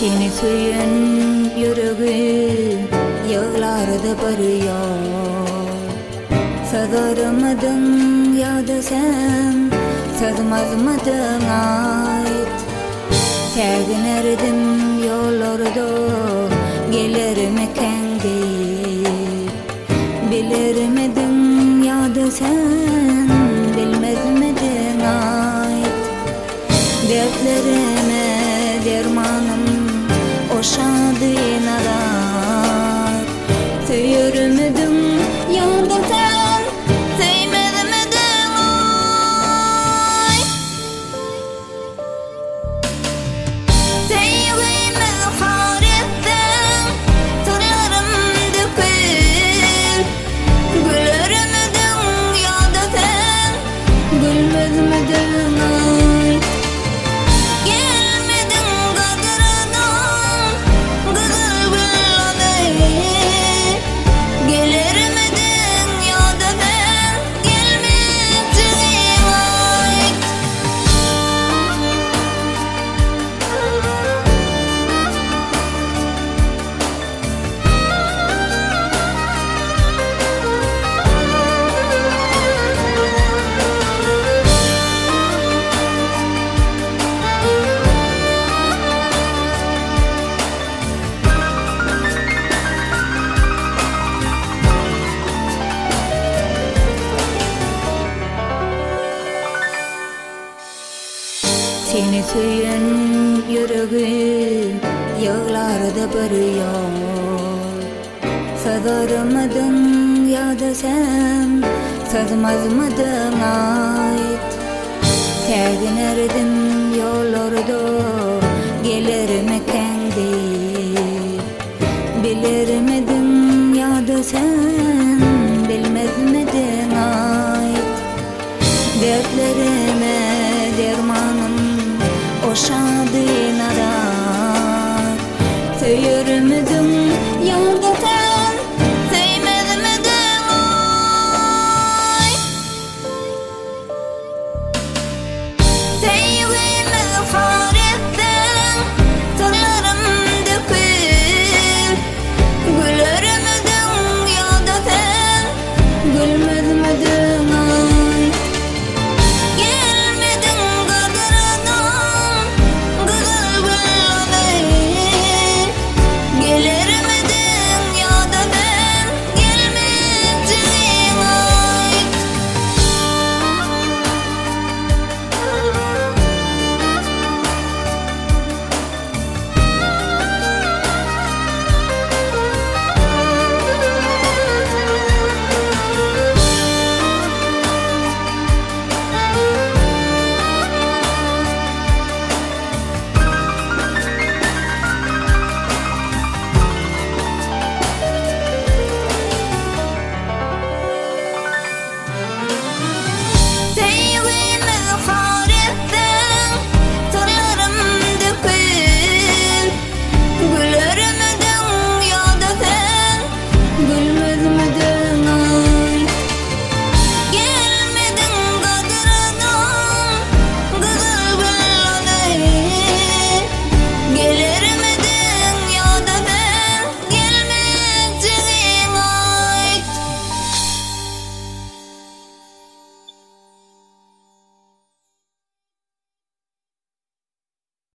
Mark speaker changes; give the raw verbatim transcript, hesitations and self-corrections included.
Speaker 1: Seni söyün yüreğim yığlarda barıyor. Sadarımadın ya da sen sazmazmadın ait. Tergin erdim yollarda gelirim kendi. Bilirmedin ya da sen bilmezmedin ait. Dertlerime dermanım o şadın arar. Söyürmedin ya da sen sevmedin ay. Sevgimi har ettim, sırlarım dökül. Gülürmedin ya da sen gülmezmedin ay. Seni söyün yüreğim yığlarda barıyor. Sadarımadın ya da sen sazmazmadın ait. Tergin erdim yollarda gelirim kendi. Bilirmedin ya da sen bilmezmedin ait. Dertlerime dermanım o şadı